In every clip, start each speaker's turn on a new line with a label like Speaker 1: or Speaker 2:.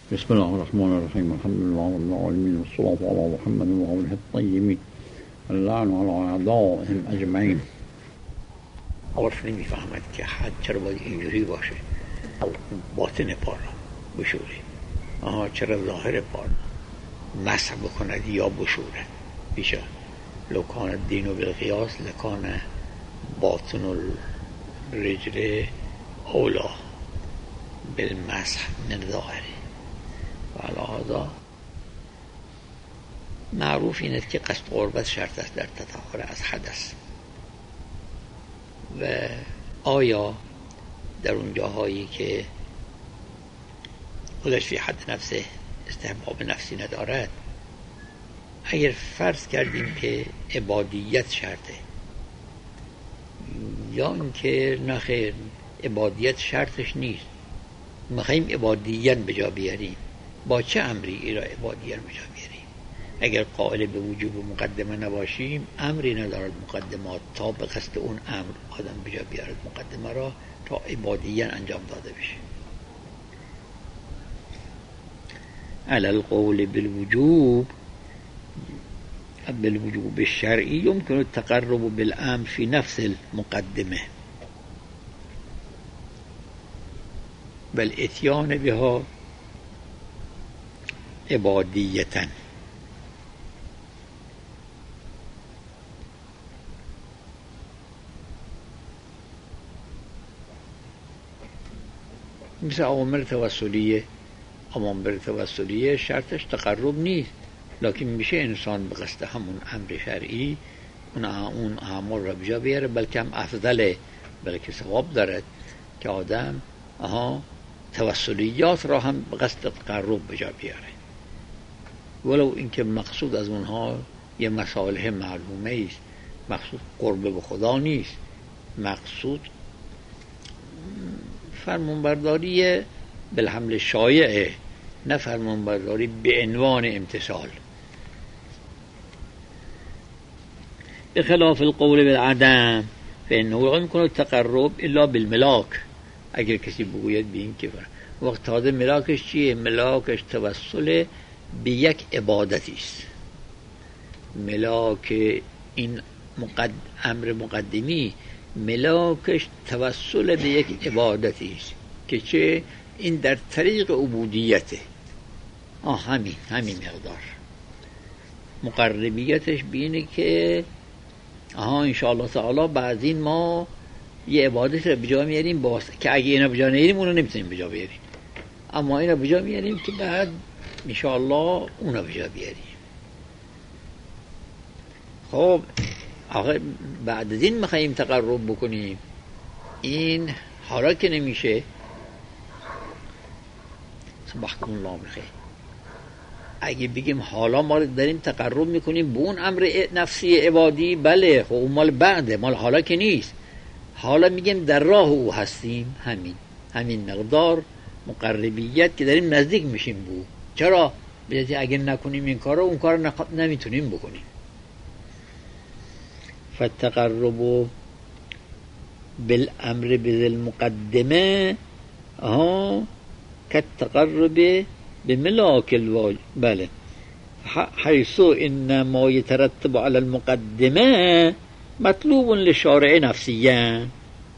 Speaker 1: بسم الله الرحمن الرحيم. الحمد لله رب العالمين والصلاة على محمد وآله الطيبين اللعن على أعدائهم أجمعين. عرف نمیفهمد که حد چرا باید اینجوری باشه، باطن پا را بشوره، چرا ظاهر پا را مسح بکند یا بشوره. بیشه لو کان الدین بالقیاس لکان باطن الرجل اولا بالمسح من ظاهره. و علی هذا معروف اینه که قصد قربت شرط است در تطهر از حدث. و آیا در اون جاهایی که خودش فی حد نفسه استحباب نفسی ندارد، اگر فرض کردیم که عبادیت شرطه یا اینکه نخیر عبادیت شرطش نیست، میخواییم عبادیت به جا بیاریم، با چه امری ای را عبادیت به جا بیاریم؟ اگر قائل به وجوب مقدمه نباشیم، امری ندارد مقدمات تا به قصد اون امر آدم به جا بیارد مقدمه را تا عبادیت انجام داده بشه. علی القول بالوجوب الشرعی يمكن التقرب بالامر في نفس المقدمه بل اتیان بها عبادیتا. مثل اوامر توسلیه شرطش تقرب نیست، لکن میشه انسان به قصد همون امر شرعی اون اعمال را بجا بیاره، بلکه هم افضله، بلکه ثواب دارد که آدم توسلیات را هم به قصد تقرب بجا بیاره، ولو اینکه مقصود از اونها یه مصالح معلومه است. مقصود قرب به خدا نیست، مقصود فرمانبرداری بالحمل شایعه، نه فرمانبرداری به عنوان امتثال. به خلاف القول بالعدم فانه يمكن التقرب الا بالملاک. اگر کسی بگوید به این که وقت تازه ملاکش چیه؟ ملاکش توسل به یک عبادتی است. ملاک این امر مقدمی ملاکش توسل به یک عبادتی است که چه؟ این در طریق عبودیته. همین مقدار مقربیتش بینه که انشاءالله تعالی بعضین ما یه عبادت رو بجا میاریم که اگه اینا بجا نیاریم اونو نمیتونیم بجا بیاریم، اما اینا بجا میاریم که بعد انشاءالله اونو بجا بیاریم. خب آخه بعد از این میخواییم تقرب بکنیم، این حالا که نمیشه. صبحكم الله بخیر. اگه بگیم حالا ما داریم تقرب میکنیم به اون امر نفسی عبادی، بله خب اون مال بعده، مال حالا که نیست. حالا میگیم در راه او هستیم، همین مقدار مقربیت که داریم نزدیک میشیم بو. چرا؟ بجاتی اگه نکنیم این کارو اون کارو نمیتونیم بکنیم. فالتقرب بالامر بذل مقدمه كالتقرب بملاك الواجب، بله، حيث إن ما يترتب على المقدمة مطلوب للشارع نفسيا.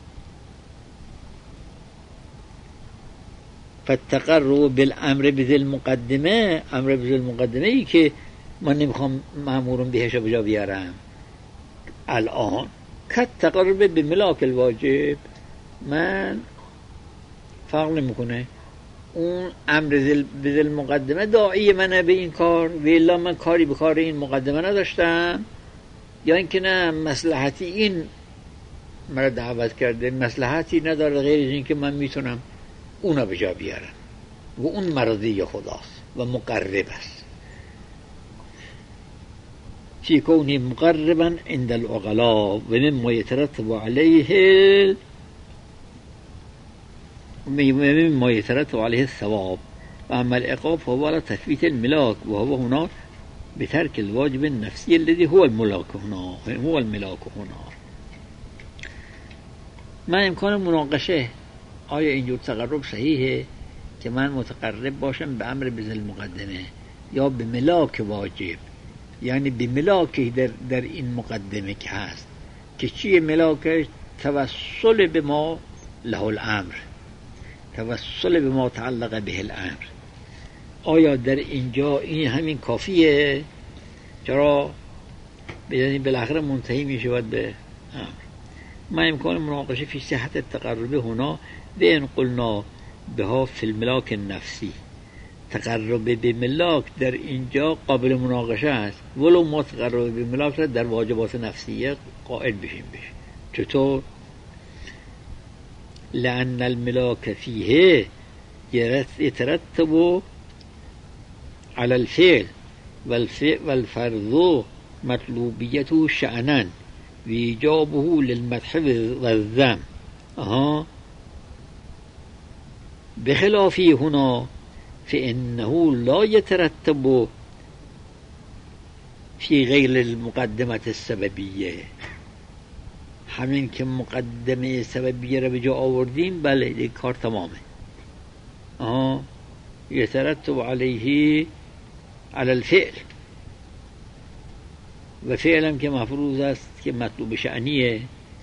Speaker 1: فالتقرب بالامر بذل مقدمه، امر بذل مقدمه ای که من نمیخوام مأمورم بهش بجا بیارم الان، كالتقرب بملاك الواجب، من فرق نمیکنه اون امر بذل مقدمه داعی منه به این کار، ویلا من کاری به کار این مقدمه نداشتم، یا اینکه نه مصلحتی این مرا دعوت کرده، مصلحتی نداره غیر از این که من میتونم اونا به جا بیارم و اون مرضی خداست و مقرب است. فی کونی مقربا عند العقلاء و مما يترتب عليه مما يترتب عليه الثواب، وأما العقاب فهو على تثبيت الملاك، وهو هنا بترك الواجب النفسي الذي هو الملاك هنا. ما امکان مناقشه آیا اینجور تقرب صحیحه که من متقرب باشم به امر بذل مقدمه یا به ملاک واجب، یعنی به ملاکی در این مقدمه که هست که چیه ملاکش؟ توسل به ما له الامر، توسل به ما تعلق به الامر. آیا در اینجا این همین کافیه؟ چرا؟ یعنی بالاخره منتهی می شود به امر. ما امکان مناقشه فی صحت التقرب هنا بین قلنا بها فی الملاک النفسی. تقرب به ملاک در اینجا قابل مناقشه است، ولو ما تقرب به ملاک را در واجبات نفسیه قائل بشیم بشه. چطور؟ لأن الملاك فيه يترتب على الفعل والفرض مطلوبيته شأنا وإيجابه للمدح والذم. بخلاف هنا فإنه لا يترتب في غير المقدمة السببية. همین که مقدمه سببیه را به جا آوردیم، بله دیگه کار تمامه. يترتب عليه على الفعل، و فعل هم که مفروض است که مطلوب شأنیه،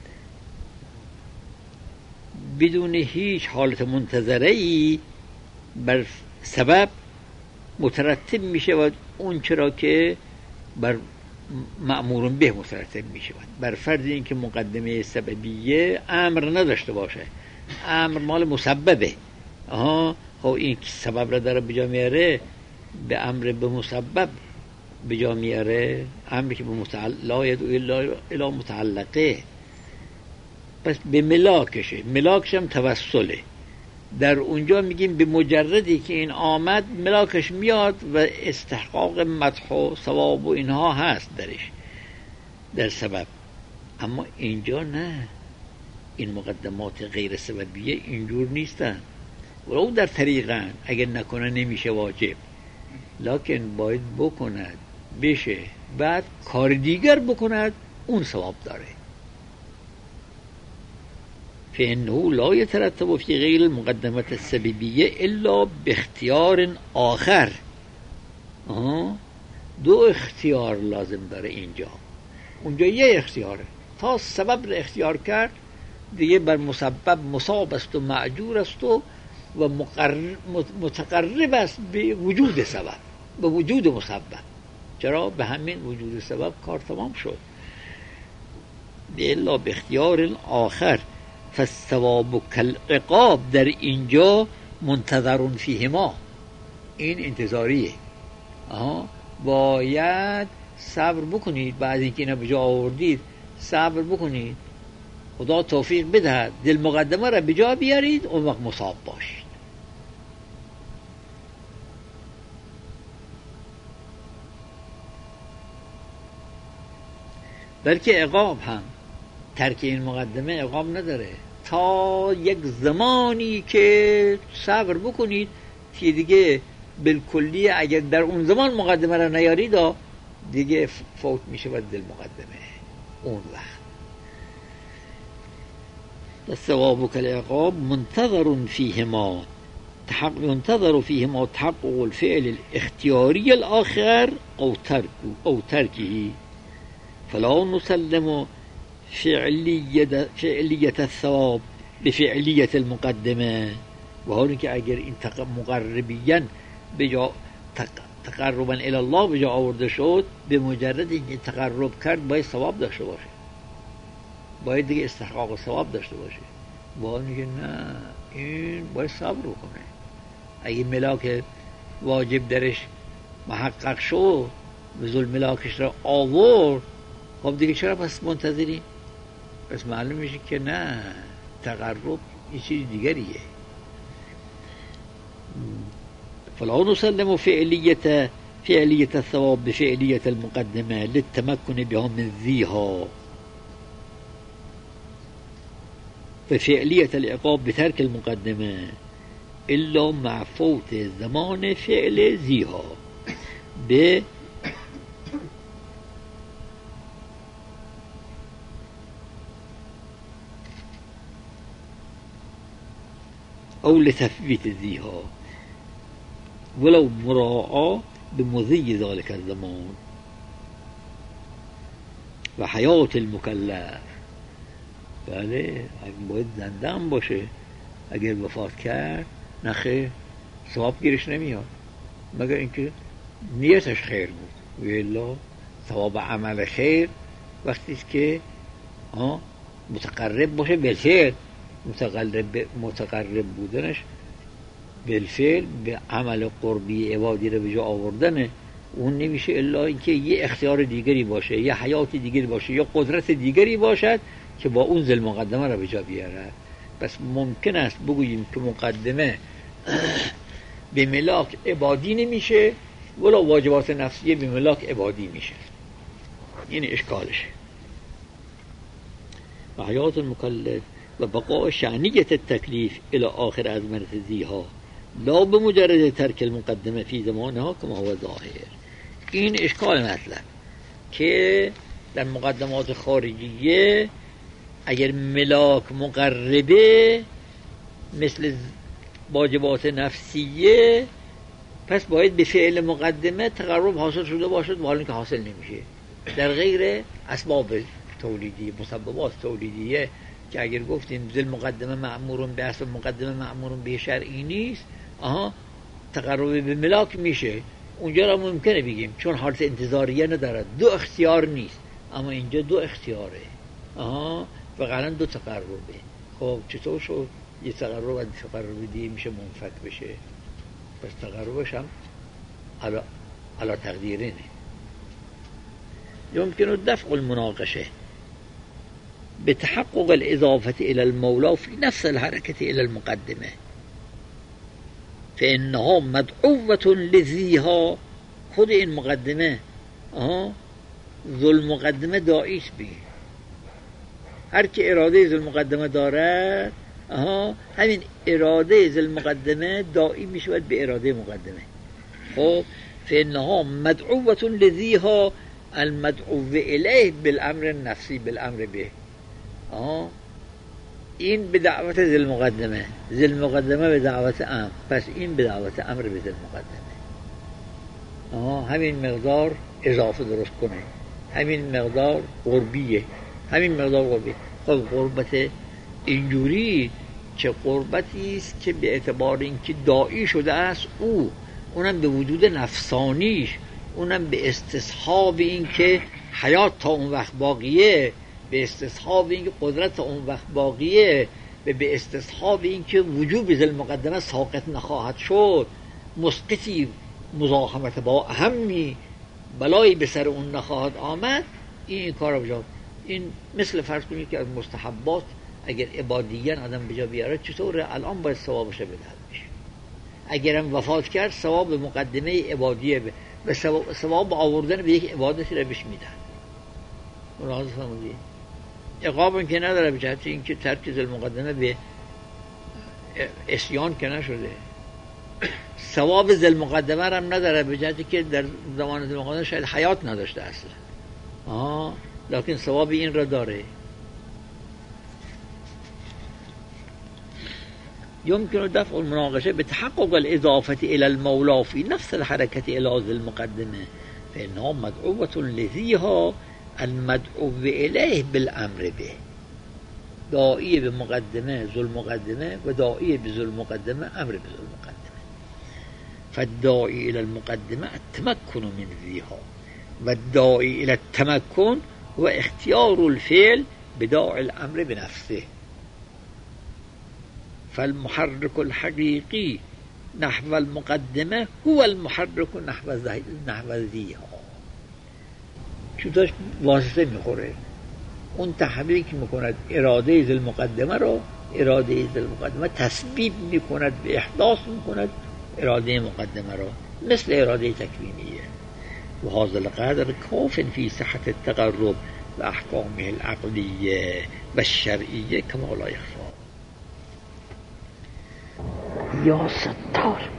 Speaker 1: بدون هیچ حالت منتظره ای بر سبب مترتب می شود اون چرا که بر مأمور به مترتب می شود، بر فرض این که مقدمه سببیه امر نداشته باشه، امر مال مسببه. خب این سبب را داره بجا میاره، به امر به مسبب بجا میاره، امری که به لا یدعو الا متعلقه، پس به ملاکشه. ملاکش هم توسله. در اونجا میگیم به مجردی که این آمد ملاکش میاد و استحقاق مدح و ثواب و اینها هست درش، در سبب. اما اینجا نه، این مقدمات غیر سببیه اینجور نیستن، ولو در طریقن، اگر نکنه نمیشه واجب، لکن باید بکند بشه، بعد کار دیگر بکند، اون ثواب داره. فإنه لا يترتب في غير المقدمة السببية إلا باختيار آخر. دو اختیار لازم داره اینجا، اونجا یه اختیاره. تا سبب را اختیار کرد دیگه بر مسبب مصاب است و معجور است و متقرب است به وجود سبب، به وجود مسبب. چرا؟ به همین وجود سبب کار تمام شد. الا باختیار آخر. فالثواب کالعقاب در اینجا منتظر فیهما، این انتظاریه. باید صبر بکنید، بعد اینکه اینا به جا آوردید صبر بکنید، خدا توفیق بدهد دل مقدمه را به جا بیارید، اون وقت مصاب باشید. بلکه عقاب هم ترک این مقدمه عقاب نداره، تا یک زمانی که صبر بکنید که دیگه بالکلی اگر در اون زمان مقدمه را نیارید دیگه فوت میشه و دل مقدمه اون وقت. الثواب كالعقاب منتظر فيهما ينتظر فيهما تحقق الفعل الاختياري الآخر أو تركه، فلا نسلم فعلیت الثواب به فعلیت المقدمه. و حالی که اگر این مقربیان به جا تقربا الی الله به جا آورده شد، به مجرد اینکه تقرب کرد باید ثواب داشته باشه، باید دیگه استحقاق ثواب داشته باشه. و حالی که نه، این باید صبر کنه. اگه ملاک واجب درش محقق شد و ظلم ملاکش را آورد، خب دیگه چرا پس منتظریم؟ پس معلوم میشه که نه، تقرب یه چیز دیگریه. فلا نسلم فعلیت الثواب بفعلیت المقدمه للتمكن بها من ذیها، وفعلیت العقاب بترك المقدمه الا مع فوت زمان فعل ذیها به او لتثبیت ذیها. ولو مراعا به مضی ذلك الزمان و حیات المکلف. بله باید زنده هم باشه، اگر وفات کرد نخیر ثواب گیرش نمیاد مگر اینکه نیتش خیر بود، و الا ثواب عمل خیر وقتی است که متقرب باشه بالفعل، متقرب بودنش بالفعل به عمل قربی عبادی رو به جا آوردنه. اون نمیشه الا اینکه یه اختیار دیگری باشه، یه حیات دیگری باشه، یا قدرت دیگری باشد که با اون ذل مقدمه رو به جا بیاره. پس ممکن است بگوییم که مقدمه به ملاک عبادی نمیشه، ولی واجبات نفسیه به ملاک عبادی میشه. این اشکالشه. و حیات المکلف و بقاء شعنیت التکلیف الى آخر ازمنة ذیها لا بمجرد ترک المقدمه فی زمانها کما هو ظاهر. این اشکال مطلب که در مقدمات خارجیه اگر ملاک مقربه مثل واجبات نفسیه، پس باید به فعل مقدمه تقرب حاصل شده باشد، و حالا که حاصل نمیشه در غیر اسباب تولیدی، مسببات تولیدیه که اگر گفتیم ذل مقدمه مأمورون به اسب مقدمه مأمورون به شرعی نیست، تقرب به ملاک میشه. اونجا را ممکنه بگیم چون حالت انتظاریه نداره، دو اختیار نیست، اما اینجا دو اختیاره و قرن دو تقربه. خب چطور شد یه تقرب از تقرب دیگه میشه منفک بشه؟ پس تقربش هم علا تقدیرینه. يمكن دفع المناقشه بتحقق الإضافة إلى المولى في نفس الحركة إلى المقدمة فإنها مدعوة لذیها. خود این مقدمه ذو المقدمه داعیش بی، هر که اراده ذو المقدمه داره همین اراده ذو المقدمه داعی میشود به اراده مقدمه. خب فإنها مدعوة لذیها المدعو الیه بالامر النفسی بالامر به. این به دعوت ذی المقدمه، ذی المقدمه به دعوت امر، پس این به دعوت امر به ذی المقدمه. همین مقدار اضافه درست کنه، همین مقدار قربیه، همین مقدار قربیه. خب قربت اینجوری چه قربتی است که به اعتبار اینکه داعی شده است اونم به وجود نفسانیش، اونم به استصحاب این که حیات تا اون وقت باقیه، به استصحاب این که قدرت تا اون وقت باقیه، به استصحاب این که وجوب ذی المقدمه ساقط نخواهد شد، مسقطی مزاحمت با اهمی بلایی به سر اون نخواهد آمد. این کار رو بجا، این مثل فرض کنید که از مستحبات اگر عبادیان آدم بجا بیاره چطوره الان باید ثوابش بدهد بشه. اگرم وفات کرد ثواب مقدمه عبادیه به ثواب آوردن به یک عبادتی رو بهش میدن. ملاحظه فرمودید؟ عقاب که نداره به جهت اینکه ترک ذی المقدمه به عصیان که نشده، ثواب ذی المقدمه هم نداره به جهتی که در زمان ذی المقدمه شاید حیات نداشته اصلا، لکن ثواب این را داره. يمكن دفع المناقشه بتحقق الاضافه الى المولى في نفس الحركه الى ذي المقدمه فانها مدعوه لذیها المدعو الیه بالامر به. داعی به مقدمه ذو المقدمه و داعی به ذو المقدمه امر به ذو المقدمه. فالداعی الى المقدمه التمكن من ذیها و الداعی الى التمكن هو اختیار الفعل بداعی الامر بنفسه. فالمحرك الحقيقي نحو المقدمه هو المحرك نحو ذیها. چوتاش واسطه میخوره، اون تحریک میکند اراده ذی المقدمه رو، اراده ذی المقدمه تسبیب میکند به احداث میکند اراده مقدمه رو، مثل اراده تکوینیه. و هذا القدر کاف فی صحة التقرب و احکامه العقلیه و الشرعیه کما لا یخفی. یا ستار.